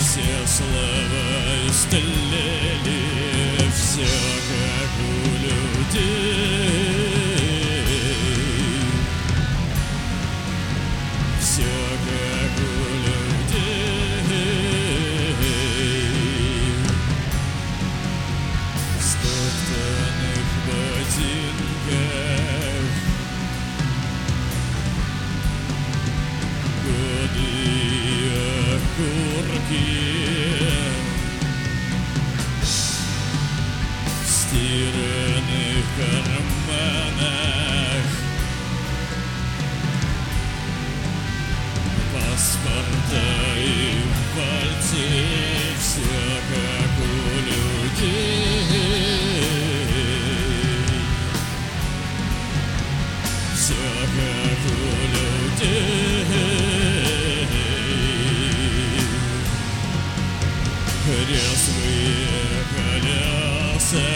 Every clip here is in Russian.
Все слова истлели, все как у людей, все как у людей. В стоптанных ботинках годы и окурки, в стиранных карманах паспорта и пальцы, все как у людей, все как у людей. Резвые колеса,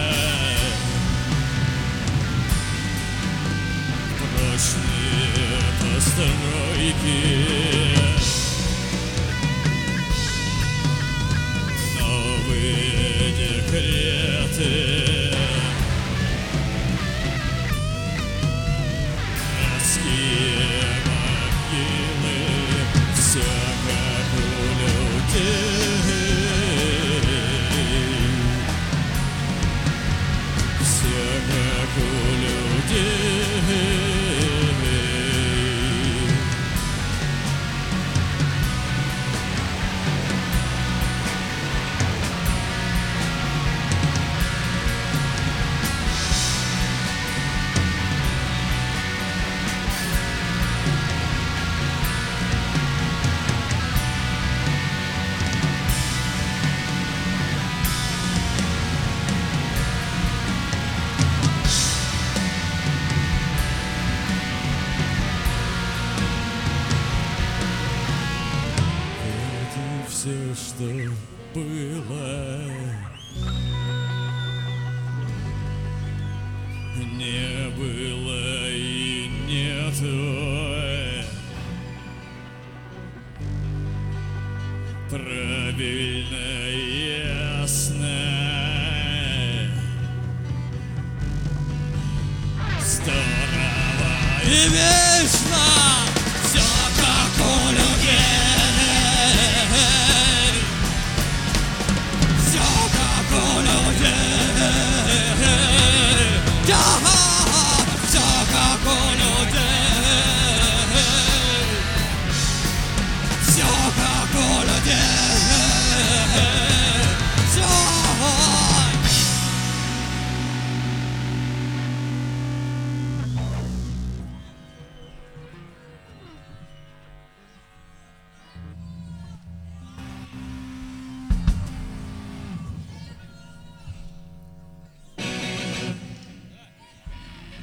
прочные постройки, новые декреты, городские могилы, все как у людей, все как у людей. Это все, что было, не было и нету. Правильно, ясно.